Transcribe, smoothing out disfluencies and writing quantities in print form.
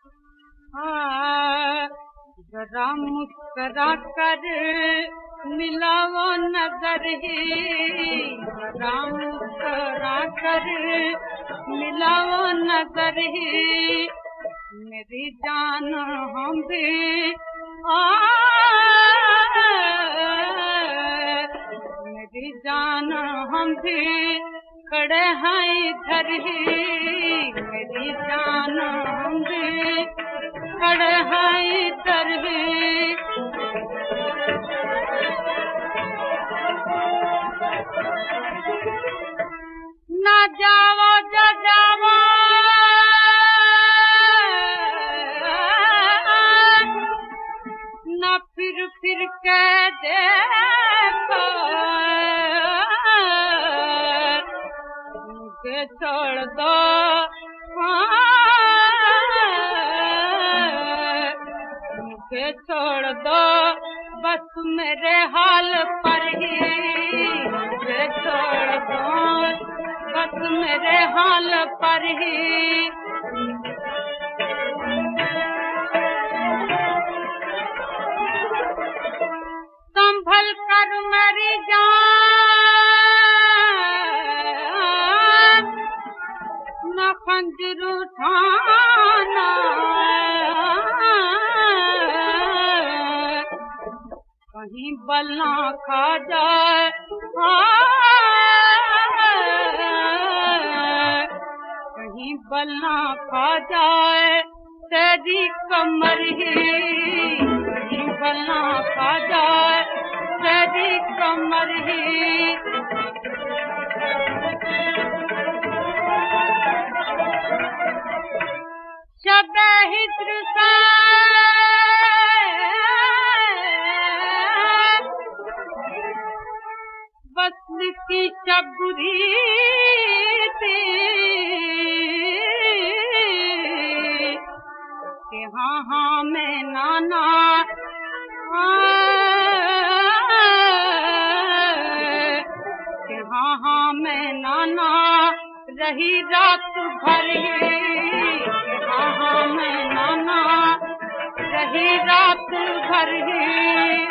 जरा मुस्करा कर मिला वो नजर ही, जरा मुस्करा कर मिला वो नजर ही, मेरी जान हम भी मेरी जान हम भी खड़े हैं इधर ही, मेरी जान हम भी खड़े हैं इधर ही। ना जाओ जा जाओ ना फिर के देखो, मुझे छोड़ दो मुझे छोड़ दो बस मेरे हाल पर ही, मुझे छोड़ दो बस मेरे हाल पर ही। संभल कर मेरी जान न खंजर उठाना, कहीं बल ना खा जाए कहीं बल ना खा जाए तेरी कमर ही, कहीं बल ना खा जाए तेरी कमर ही। शबे हिज्र से वस्ल की शबरी थी कि हाँ हाँ मैं नाना कि हाँ हाँ मैं नाना रही रात भर ही, कि हाँ हाँ मैं नाना रही रात भर ही।